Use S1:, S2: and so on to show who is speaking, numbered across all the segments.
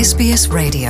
S1: SBS Radio.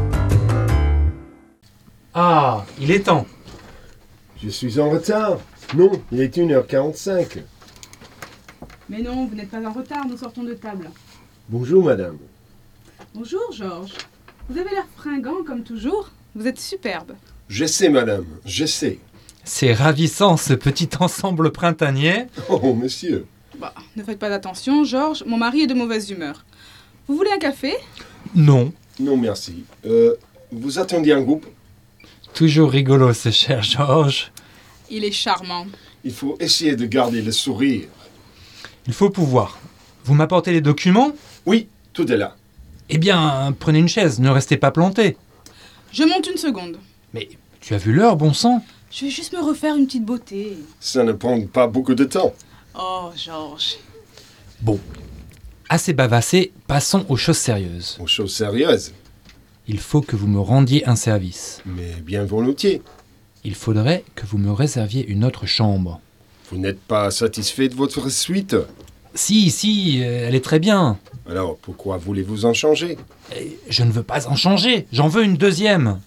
S2: Ah, il est temps.
S3: Je suis en retard. Non, il est 1h45.
S4: Mais non, vous n'êtes pas en retard, nous sortons de table.
S3: Bonjour, madame.
S4: Bonjour, Georges. Vous avez l'air fringant comme toujours. Vous êtes superbe.
S3: Je sais, madame, je sais.
S2: C'est ravissant ce petit ensemble printanier.
S3: Oh, monsieur.
S4: Bah, ne faites pas attention, Georges. Mon mari est de mauvaise humeur. Vous voulez un café?
S2: Non.
S3: Non, merci. Vous attendiez un groupe?
S2: Toujours rigolo ce cher Georges.
S4: Il est charmant.
S3: Il faut essayer de garder le sourire.
S2: Il faut pouvoir. Vous m'apportez les documents?
S3: Oui, tout est là.
S2: Eh bien, prenez une chaise, ne restez pas planté.
S4: Je monte une seconde.
S2: Mais tu as vu l'heure, bon sang?
S4: Je vais juste me refaire une petite beauté.
S3: Ça ne prend pas beaucoup de temps.
S4: Oh, Georges.
S2: Bon, assez bavassé, passons aux choses sérieuses.
S3: Aux choses sérieuses,
S2: Il faut que vous me rendiez un service.
S3: mais bien volontiers.
S2: Il faudrait que vous me réserviez une autre chambre.
S3: Vous n'êtes pas satisfait de votre suite?
S2: Si, elle est très bien.
S3: Alors, pourquoi voulez-vous en changer?
S2: Et je ne veux pas en changer, j'en veux une deuxième.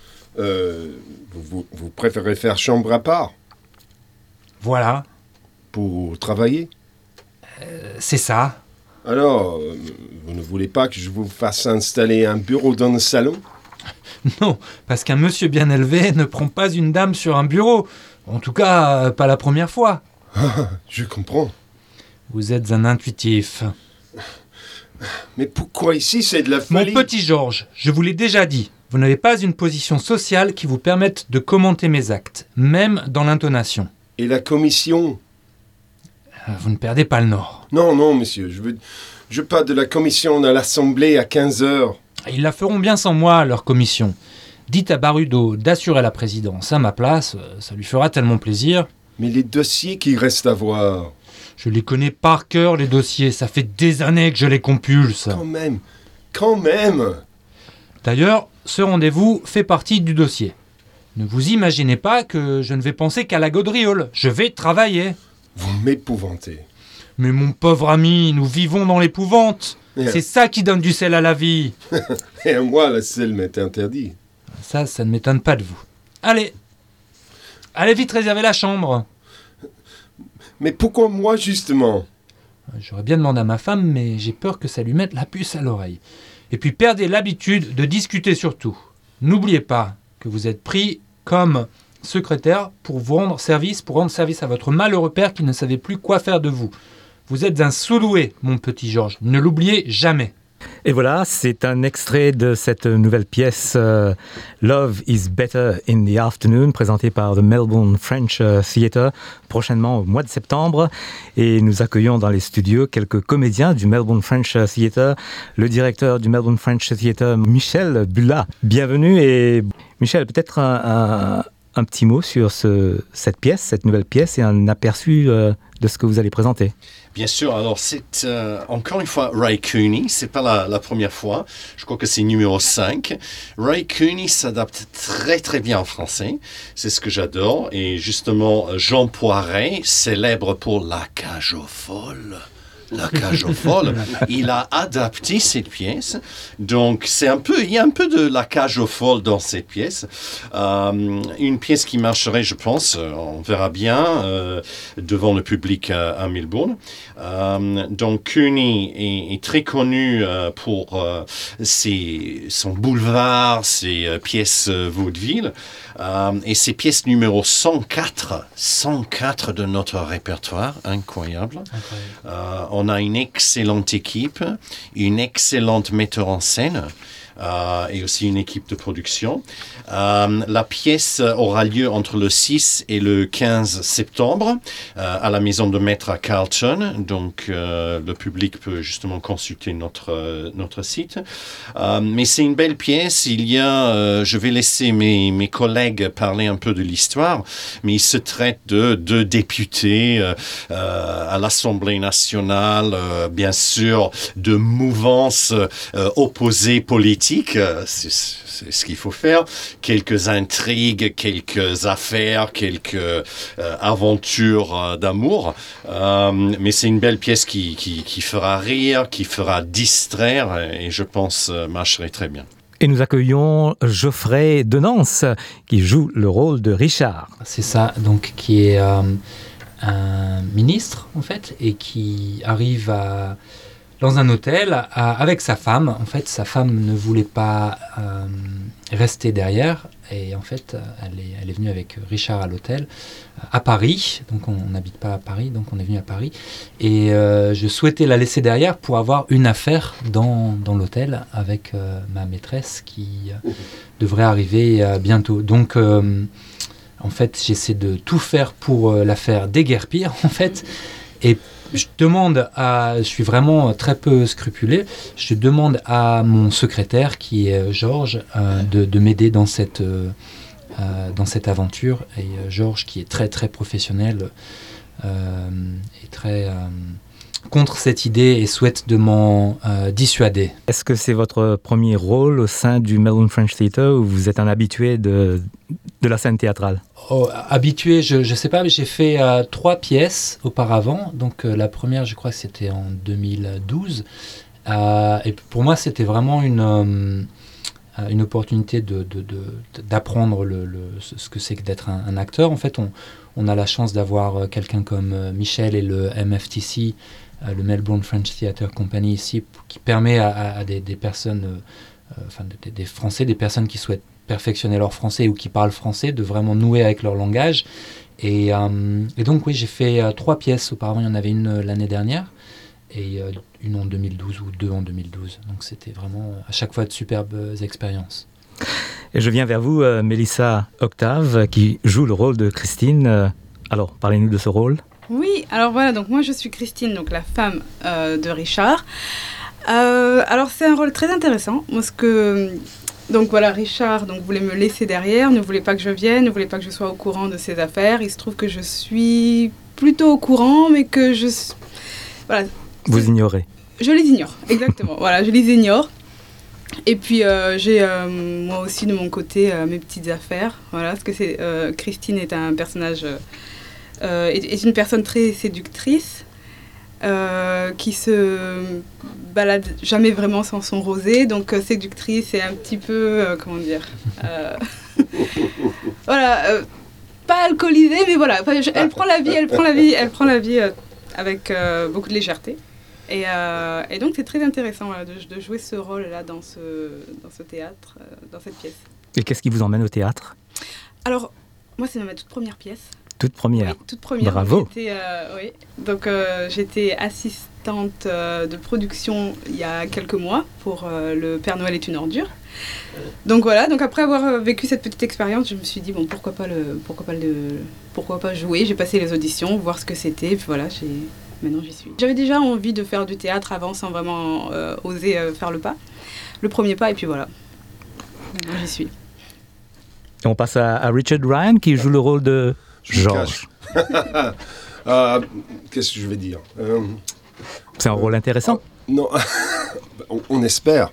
S3: Vous préférez faire chambre à part
S2: Voilà,
S3: pour travailler?
S2: c'est ça.
S3: Alors, vous ne voulez pas que je vous fasse installer un bureau dans le salon?
S2: Non, parce qu'un monsieur bien élevé ne prend pas une dame sur un bureau. En tout cas, pas la première fois.
S3: Je comprends.
S2: Vous êtes un intuitif.
S3: Mais pourquoi ici c'est de la
S2: Mon
S3: folie?
S2: petit Georges, je vous l'ai déjà dit, vous n'avez pas une position sociale qui vous permette de commenter mes actes, même dans l'intonation.
S3: Et la commission?
S2: Vous ne perdez pas le nord.
S3: Non, monsieur, je parle de la commission à l'Assemblée à 15h.
S2: Ils la feront bien sans moi, leur commission. Dites à Barudo d'assurer la présidence à ma place, ça lui fera tellement plaisir.
S3: Mais les dossiers qui restent à voir?
S2: Je les connais par cœur, les dossiers, ça fait des années que je les compulse.
S3: Quand même.
S2: D'ailleurs, ce rendez-vous fait partie du dossier. Ne vous imaginez pas que je ne vais penser qu'à la gaudriole, je vais travailler.
S3: Vous m'épouvantez.
S2: Mais mon pauvre ami, nous vivons dans l'épouvante. C'est ça qui donne du sel à la vie.
S3: Et à moi, la selle m'est interdit.
S2: Ça ne m'étonne pas de vous. Allez vite réserver la chambre.
S3: Mais pourquoi moi, justement?
S2: J'aurais bien demandé à ma femme, mais j'ai peur que ça lui mette la puce à l'oreille. Et puis perdez l'habitude de discuter surtout. N'oubliez pas que vous êtes pris comme secrétaire pour rendre service à votre malheureux père qui ne savait plus quoi faire de vous. Vous êtes un sous-doué, mon petit Georges. Ne l'oubliez jamais.
S5: Et voilà, c'est un extrait de cette nouvelle pièce Love is Better in the Afternoon, présentée par The Melbourne French Theatre, prochainement au mois de septembre. Et nous accueillons dans les studios quelques comédiens du Melbourne French Theatre, le directeur du Melbourne French Theatre, Michel Bulla. Bienvenue, et Michel, peut-être un petit mot sur cette pièce, cette nouvelle pièce, et un aperçu de ce que vous allez présenter.
S6: Bien sûr, alors c'est encore une fois Ray Cooney, c'est pas la première fois, je crois que c'est numéro 5. Ray Cooney s'adapte très très bien en français, c'est ce que j'adore, et justement Jean Poiret, célèbre pour La Cage aux Folles. La Cage aux Folles, il a adapté cette pièce, donc il y a un peu de La Cage aux Folles dans cette pièce, une pièce qui marcherait, je pense, on verra bien, devant le public à Melbourne. Donc Cooney est très connu pour son boulevard, ses pièces vaudeville, et ses pièces numéro 104 de notre répertoire, incroyable. On a une excellente équipe, une excellente metteur en scène, et aussi une équipe de production. La pièce aura lieu entre le 6 et le 15 septembre à la Maison de Maître à Carlton. Donc, le public peut justement consulter notre site. Mais c'est une belle pièce. Je vais laisser mes collègues parler un peu de l'histoire, mais il se traite de deux députés à l'Assemblée nationale nationale, bien sûr, de mouvances opposées politiques, c'est ce qu'il faut faire. Quelques intrigues, quelques affaires, quelques aventures d'amour. Mais c'est une belle pièce qui fera rire, qui fera distraire et je pense marcherait très bien.
S5: Et nous accueillons Geoffrey Denance, qui joue le rôle de Richard.
S2: C'est ça, donc qui est un ministre en fait, et qui arrive dans un hôtel avec sa femme. En fait, sa femme ne voulait pas rester derrière, et en fait, elle est venue avec Richard à l'hôtel à Paris. Donc, on n'habite pas à Paris, donc on est venu à Paris. Et je souhaitais la laisser derrière pour avoir une affaire dans l'hôtel avec ma maîtresse qui devrait arriver bientôt. Donc, en fait, j'essaie de tout faire pour la faire déguerpir, en fait. Et je suis vraiment très peu scrupuleux, je demande à mon secrétaire, qui est Georges, de m'aider dans cette aventure. Et Georges, qui est très très professionnel, est très contre cette idée et souhaite de m'en dissuader.
S5: Est-ce que c'est votre premier rôle au sein du Melbourne French Theatre ou vous êtes un habitué de la scène théâtrale?
S2: Habitué, je ne sais pas, mais j'ai fait 3 pièces auparavant. Donc la première, je crois que c'était en 2012. Et pour moi, c'était vraiment une opportunité d'apprendre ce que c'est que d'être un acteur. En fait, on a la chance d'avoir quelqu'un comme Michel et le MFTC, le Melbourne French Theatre Company ici, qui permet à des personnes, des Français, des personnes qui souhaitent perfectionner leur français ou qui parlent français, de vraiment nouer avec leur langage. Et donc oui, j'ai fait 3 pièces auparavant. Il y en avait une l'année dernière et une en 2012 ou 2 en 2012. Donc c'était vraiment à chaque fois de superbes expériences.
S5: Et je viens vers vous, Mélissa Octave, qui joue le rôle de Christine. Alors, parlez-nous de ce rôle.
S4: Oui, alors voilà, donc moi je suis Christine, donc la femme de Richard. Alors c'est un rôle très intéressant, parce que donc voilà, Richard voulait me laisser derrière, ne voulait pas que je vienne, ne voulait pas que je sois au courant de ses affaires. Il se trouve que je suis plutôt au courant, mais que voilà.
S5: Vous ignorez.
S4: Je les ignore, exactement. Voilà, je les ignore. Et puis j'ai moi aussi de mon côté mes petites affaires. Voilà, parce que Christine est un personnage, est une personne très séductrice. Qui se balade jamais vraiment sans son rosé, donc séductrice et un petit peu, comment dire, voilà, pas alcoolisée, mais voilà, elle prend la vie avec beaucoup de légèreté. Et donc c'est très intéressant de jouer ce rôle-là dans ce théâtre, dans cette pièce.
S5: Et qu'est-ce qui vous emmène au théâtre?
S4: Alors, moi c'est ma toute première pièce.
S5: Toute première.
S4: Oui, toute première.
S5: Bravo.
S4: Oui. Donc j'étais assistante de production il y a quelques mois pour Le Père Noël est une ordure. Donc voilà, donc après avoir vécu cette petite expérience, je me suis dit bon, pourquoi pas jouer. J'ai passé les auditions, voir ce que c'était, puis voilà, maintenant j'y suis. J'avais déjà envie de faire du théâtre avant sans vraiment oser faire le premier pas, et puis voilà. Maintenant j'y suis.
S5: Et on passe à Richard Ryan qui joue le rôle de Georges.
S3: Qu'est-ce que je vais dire?
S5: C'est un rôle intéressant.
S3: Non, on espère.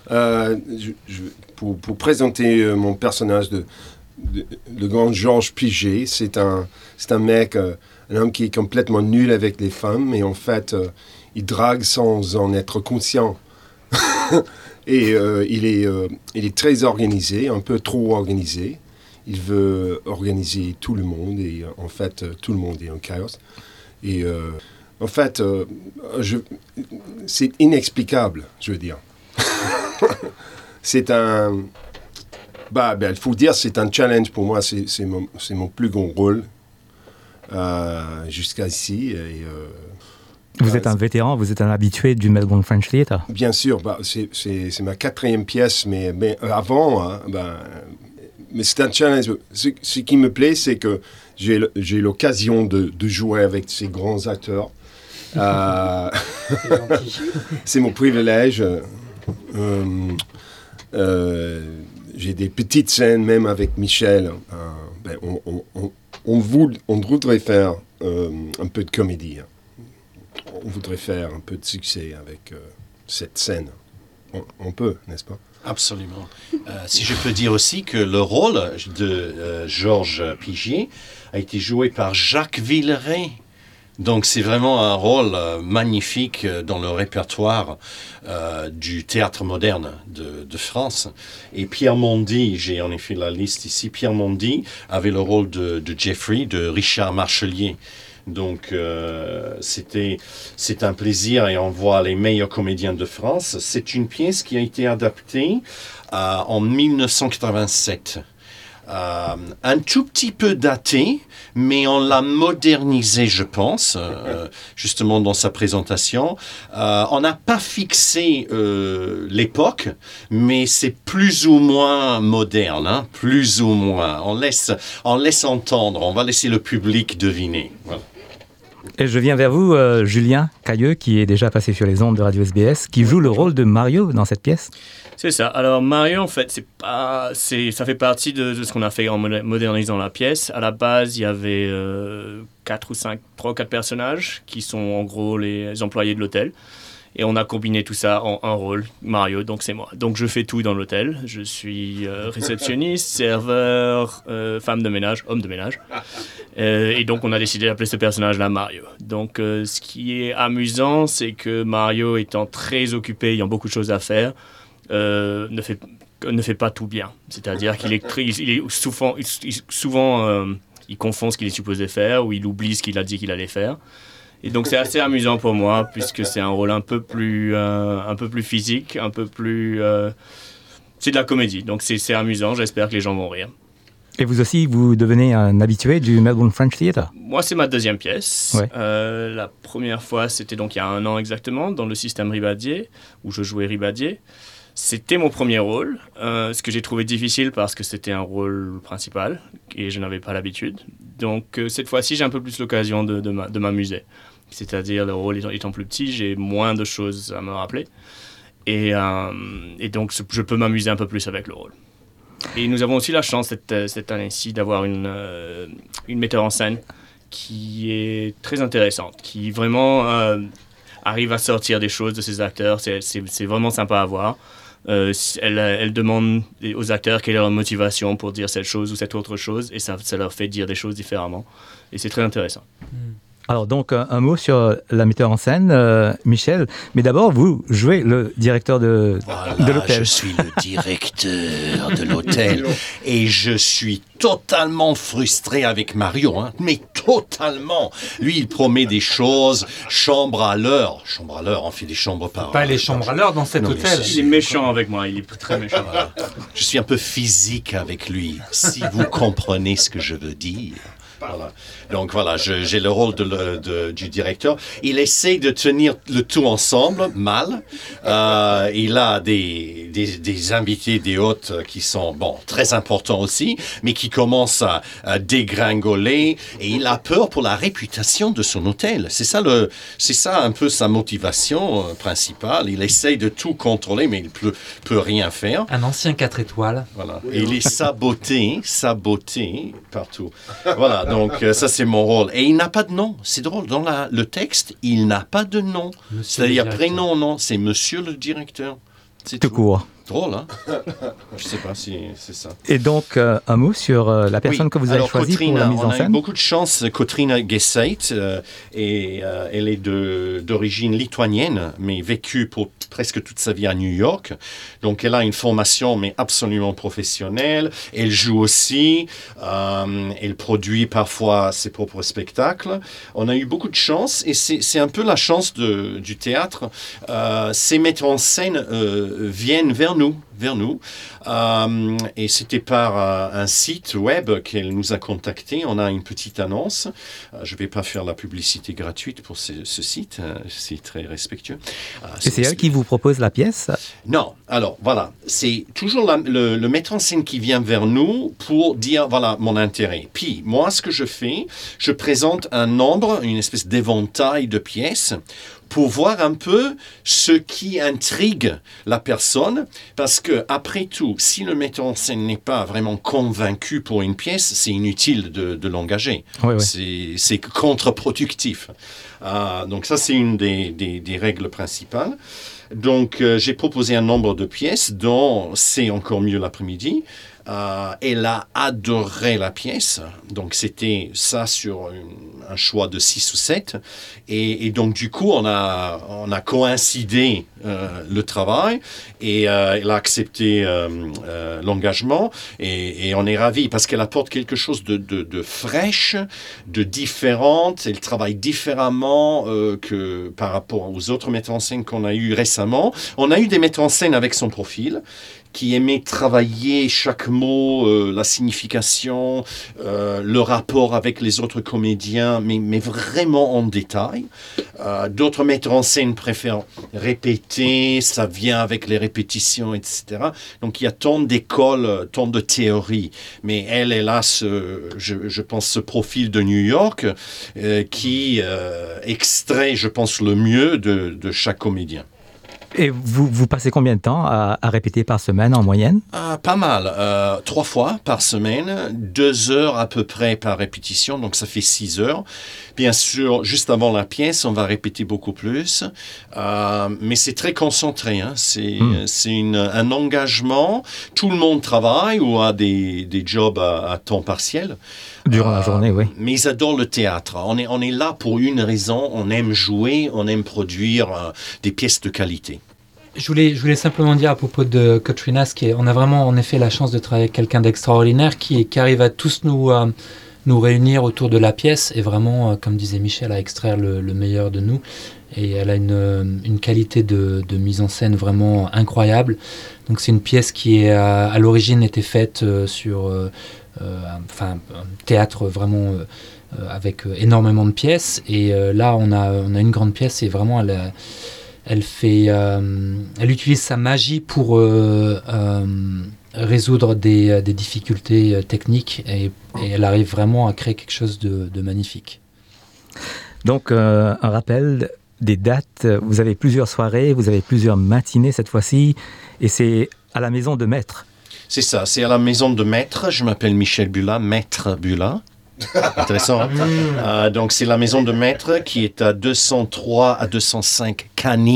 S3: Pour présenter mon personnage le grand Georges Piget, c'est un mec, un homme qui est complètement nul avec les femmes, mais en fait, il drague sans en être conscient. Et il est très organisé, un peu trop organisé. Il veut organiser tout le monde et en fait, tout le monde est en chaos. Et en fait, c'est inexplicable, je veux dire. C'est un... il faut dire c'est un challenge pour moi. C'est mon plus grand rôle jusqu'à ici. Et,
S5: vous êtes un vétéran, vous êtes un habitué du Melbourne French Theatre.
S3: Bien sûr, c'est ma 4e pièce, mais avant... mais c'est un challenge. Ce qui me plaît, c'est que j'ai l'occasion de jouer avec ces grands acteurs. C'est mon privilège. J'ai des petites scènes, même avec Michel. On voudrait faire un peu de comédie. on voudrait faire un peu de succès avec cette scène. On peut, n'est-ce pas?
S6: Absolument. Si je peux dire aussi que le rôle de Georges Pigier a été joué par Jacques Villeray. Donc c'est vraiment un rôle magnifique dans le répertoire du théâtre moderne de France. Et Pierre Mondy, j'ai en effet la liste ici, Pierre Mondy avait le rôle de Geoffrey, de Richard Marchelier. Donc c'est un plaisir et on voit les meilleurs comédiens de France. C'est une pièce qui a été adaptée en 1987. Un tout petit peu daté, mais on l'a modernisé, je pense, justement dans sa présentation. On n'a pas fixé l'époque, mais c'est plus ou moins moderne, hein, plus ou moins. On laisse entendre, on va laisser le public deviner. Voilà.
S5: Et je viens vers vous, Julien Cailleux, qui est déjà passé sur les ondes de Radio SBS, qui joue le rôle de Mario dans cette pièce.
S1: C'est ça. Alors Mario, en fait, ça fait partie de ce qu'on a fait en modernisant la pièce. À la base, il y avait 3 ou 4 personnages qui sont en gros les employés de l'hôtel. Et on a combiné tout ça en un rôle, Mario, donc c'est moi. Donc je fais tout dans l'hôtel. Je suis réceptionniste, serveur, femme de ménage, homme de ménage. Et donc on a décidé d'appeler ce personnage-là Mario. Donc ce qui est amusant, c'est que Mario, étant très occupé, ayant beaucoup de choses à faire, ne fait pas tout bien. C'est-à-dire qu'il est souvent il confond ce qu'il est supposé faire ou il oublie ce qu'il a dit qu'il allait faire. Et donc c'est assez amusant pour moi puisque c'est un rôle un peu plus physique, un peu plus... c'est de la comédie, donc c'est amusant, j'espère que les gens vont rire.
S5: Et vous aussi, vous devenez un habitué du Melbourne French Theatre?
S1: Moi, c'est ma deuxième pièce.
S5: Ouais.
S1: La première fois, c'était donc il y a 1 an exactement, dans le système Ribadier, où je jouais Ribadier. C'était mon premier rôle, ce que j'ai trouvé difficile parce que c'était un rôle principal et je n'avais pas l'habitude. Donc cette fois-ci, j'ai un peu plus l'occasion de m'amuser. C'est-à-dire, le rôle étant plus petit, j'ai moins de choses à me rappeler. Et donc, je peux m'amuser un peu plus avec le rôle. Et nous avons aussi la chance cette année-ci d'avoir une metteur en scène qui est très intéressante, qui vraiment arrive à sortir des choses de ses acteurs. C'est vraiment sympa à voir. Elle demande aux acteurs quelle est leur motivation pour dire cette chose ou cette autre chose, et ça leur fait dire des choses différemment. Et c'est très intéressant.
S5: Alors donc, un mot sur la metteur en scène, Michel. Mais d'abord, vous jouez le directeur de l'hôtel.
S6: Je suis le directeur de l'hôtel et je suis totalement frustré avec Mario, hein, mais totalement. Lui, il promet des choses, chambre à l'heure, on fait des chambres par...
S2: Pas les chambres à l'heure dans cet hôtel.
S1: Il est méchant avec moi, il est très méchant.
S6: Voilà. Je suis un peu physique avec lui, si vous comprenez ce que je veux dire. Voilà. Donc voilà, j'ai le rôle du directeur. Il essaie de tenir le tout ensemble, mal. Il a des invités, des hôtes qui sont très importants aussi, mais qui commencent à dégringoler. Et il a peur pour la réputation de son hôtel. C'est ça un peu sa motivation principale. Il essaie de tout contrôler, mais il peut rien faire.
S2: Un ancien 4 étoiles.
S6: Voilà. Et il est saboté partout. Voilà. Donc ça c'est mon rôle. Et il n'a pas de nom. C'est drôle. Dans le texte, il n'a pas de nom. C'est-à-dire prénom, nom. C'est Monsieur le directeur. C'est
S5: tout court.
S6: Drôle, hein? Je sais pas si c'est ça.
S5: Et donc, un mot sur la personne que vous avez choisie pour la mise en scène?
S6: On a eu beaucoup de chance. Katrina Geseit, elle est d'origine lituanienne, mais vécue pour presque toute sa vie à New York. Donc, elle a une formation, mais absolument professionnelle. Elle joue aussi. Elle produit parfois ses propres spectacles. On a eu beaucoup de chance, et c'est un peu la chance du théâtre. Ces metteurs en scène viennent vers nous. Et c'était par un site web qu'elle nous a contactés. On a une petite annonce. Je ne vais pas faire la publicité gratuite pour ce site. C'est très respectueux.
S5: Et c'est elle qui vous propose la pièce?
S6: Non. Alors, voilà. C'est toujours le metteur en scène qui vient vers nous pour dire, voilà, mon intérêt. Puis, moi, ce que je fais, je présente un nombre, une espèce d'éventail de pièces pour voir un peu ce qui intrigue la personne, parce que après tout, si le metteur en scène n'est pas vraiment convaincu pour une pièce, c'est inutile de l'engager.
S5: Oui.
S6: C'est contre-productif. Donc ça, c'est une des règles principales. Donc j'ai proposé un nombre de pièces, dont c'est encore mieux l'après-midi. Elle a adoré la pièce, donc c'était ça sur un choix de 6 ou 7, et donc du coup on a coïncidé le travail, et elle a accepté l'engagement, et on est ravis parce qu'elle apporte quelque chose de fraîche, de différente. Elle travaille différemment que par rapport aux autres metteurs en scène qu'on a eu récemment. On a eu des metteurs en scène avec son profil, qui aimait travailler chaque mot, la signification, le rapport avec les autres comédiens, mais vraiment en détail. D'autres metteurs en scène préfèrent répéter, ça vient avec les répétitions, etc. Donc il y a tant d'écoles, tant de théories. Mais elle a je pense, ce profil de New York qui extrait, je pense, le mieux de chaque comédien.
S5: Et vous passez combien de temps à répéter par semaine en moyenne?
S6: Pas mal. 3 fois par semaine, 2 heures à peu près par répétition, donc ça fait 6 heures. Bien sûr, juste avant la pièce, on va répéter beaucoup plus, mais c'est très concentré. Hein. C'est un engagement. Tout le monde travaille ou a des jobs à temps partiel.
S5: Durant la journée, oui.
S6: Mais ils adorent le théâtre. On est là pour une raison. On aime jouer, on aime produire des pièces de qualité.
S2: Je voulais simplement dire à propos de Katrina, on a vraiment en effet la chance de travailler avec quelqu'un d'extraordinaire qui arrive à tous nous réunir autour de la pièce et vraiment, comme disait Michel, à extraire le meilleur de nous. Et elle a une qualité de mise en scène vraiment incroyable. Donc c'est une pièce qui à l'origine était faite sur un théâtre vraiment avec énormément de pièces. Et là, on a une grande pièce et vraiment elle utilise sa magie pour résoudre des difficultés techniques et elle arrive vraiment à créer quelque chose de magnifique.
S5: Donc, un rappel des dates. Vous avez plusieurs soirées, vous avez plusieurs matinées cette fois-ci, et c'est à la Maison de Maître.
S6: C'est ça, c'est à la Maison de Maître. Je m'appelle Michel Bula, Maître Bula. Intéressant, hein? Donc c'est la Maison de Maître qui est à 203 à 205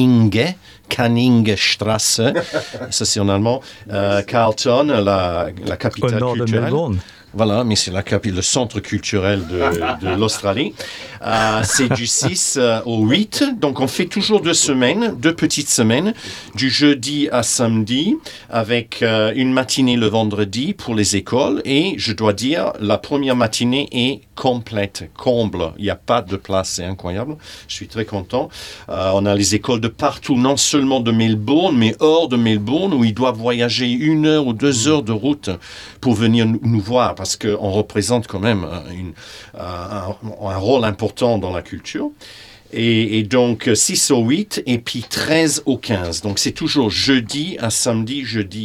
S6: Kanningstrasse, ça c'est en allemand, Carlton, la capitale
S5: au nord
S6: culturelle.
S5: De Melbourne.
S6: Voilà, mais c'est le centre culturel de l'Australie. C'est du 6 au 8, donc on fait toujours 2 semaines, 2 petites semaines, du jeudi à samedi, avec une matinée le vendredi pour les écoles. Et je dois dire, la première matinée est complète, comble. Il n'y a pas de place, c'est incroyable. Je suis très content. On a les écoles de partout, non seulement de Melbourne, mais hors de Melbourne, où ils doivent voyager 1 heure ou 2 heures de route pour venir nous voir, parce qu'on représente quand même un rôle important dans la culture. Et donc 6 au 8 et puis 13 au 15. Donc c'est toujours jeudi à samedi.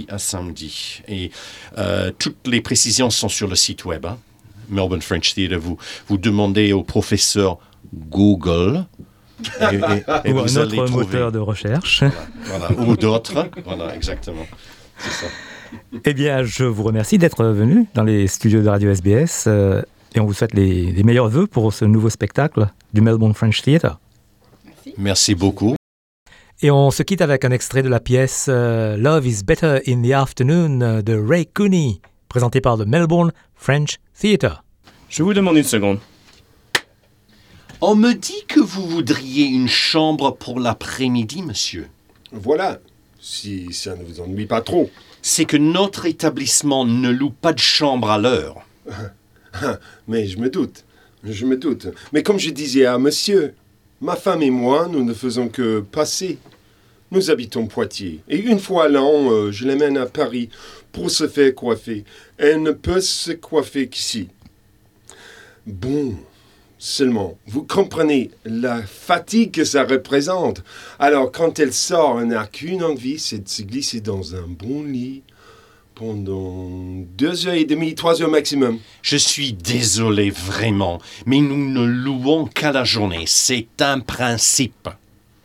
S6: Et toutes les précisions sont sur le site web. Hein. Melbourne French Theatre. Vous demandez au professeur Google. Et
S5: ou
S6: vous
S5: un
S6: allez
S5: autre
S6: trouver.
S5: moteur de recherche.
S6: Voilà. Ou d'autres. Voilà, exactement. C'est ça.
S5: Eh bien, je vous remercie d'être venu dans les studios de Radio SBS et on vous souhaite les meilleurs vœux pour ce nouveau spectacle du Melbourne French Theatre.
S6: Merci beaucoup.
S5: Et on se quitte avec un extrait de la pièce Love is Better in the Afternoon de Ray Cooney, présenté par le Melbourne French Theatre.
S1: Je vous demande une seconde.
S6: On me dit que vous voudriez une chambre pour l'après-midi, monsieur.
S3: Voilà, si ça ne vous ennuie pas trop.
S6: C'est que notre établissement ne loue pas de chambre à l'heure.
S3: Mais je me doute. Mais comme je disais à monsieur, ma femme et moi, nous ne faisons que passer. Nous habitons Poitiers. Et une fois l'an, je l'amène à Paris pour se faire coiffer. Elle ne peut se coiffer qu'ici. Bon, seulement, vous comprenez la fatigue que ça représente. Alors, quand elle sort, elle n'a qu'une envie, c'est de se glisser dans un bon lit pendant 2h30, 3 heures maximum.
S6: Je suis désolé vraiment, mais nous ne louons qu'à la journée. C'est un principe.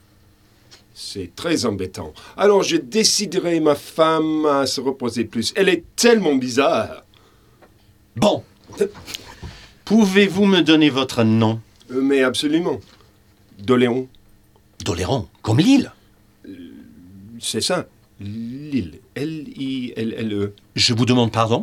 S3: C'est très embêtant. Alors je déciderai ma femme à se reposer plus. Elle est tellement bizarre.
S6: Bon. Pouvez-vous me donner votre nom?
S3: Mais absolument. Doléon.
S6: Doléron, comme l'île.
S3: C'est ça. Lille. L-I-L-L-E.
S6: Je vous demande pardon?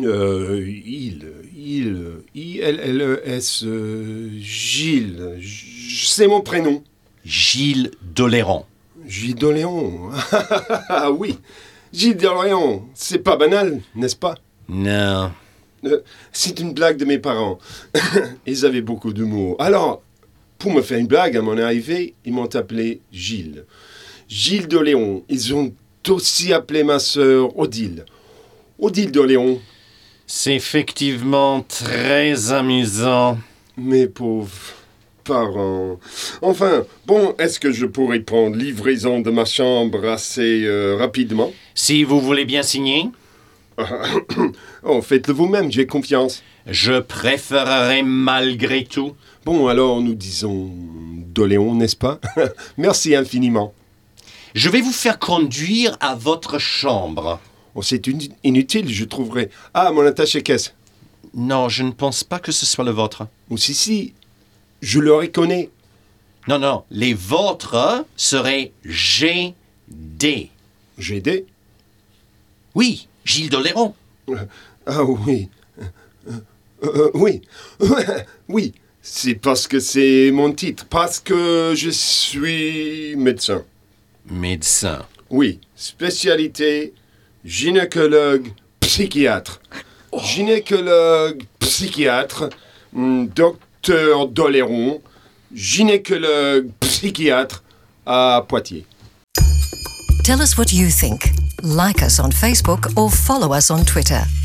S3: I-L-L-E-S. Gilles. C'est mon prénom.
S6: Gilles Doléron.
S3: Gilles Doléon. Ah oui. Gilles Doléon. C'est pas banal, n'est-ce pas?
S6: Non.
S3: C'est une blague de mes parents. Ils avaient beaucoup d'humour. Alors, pour me faire une blague, à mon arrivée, ils m'ont appelé Gilles. Gilles Doléon. Ils ont aussi appelé ma sœur Odile. Odile Doléon.
S6: C'est effectivement très amusant.
S3: Mes pauvres parents. Enfin, bon, est-ce que je pourrais prendre livraison de ma chambre assez rapidement?
S6: Si vous voulez bien signer?
S3: Oh, faites-le vous-même, j'ai confiance.
S6: Je préférerais malgré tout.
S3: Bon, alors nous disons Doléon, n'est-ce pas? Merci infiniment.
S6: Je vais vous faire conduire à votre chambre.
S3: Oh, c'est inutile, je trouverai. Ah, mon attaché-caisse.
S6: Non, je ne pense pas que ce soit le vôtre.
S3: Oh, si, je le reconnais.
S6: Non, les vôtres seraient GD.
S3: GD?
S6: Oui, Gilles Doléron.
S3: Ah oui. Oui. Oui, c'est parce que c'est mon titre. Parce que je suis médecin.
S6: Médecin.
S3: Oui, spécialité gynécologue psychiatre. Gynécologue psychiatre, docteur Doléron, gynécologue psychiatre à Poitiers.
S7: Tell us what you think. Like us on Facebook or follow us on Twitter.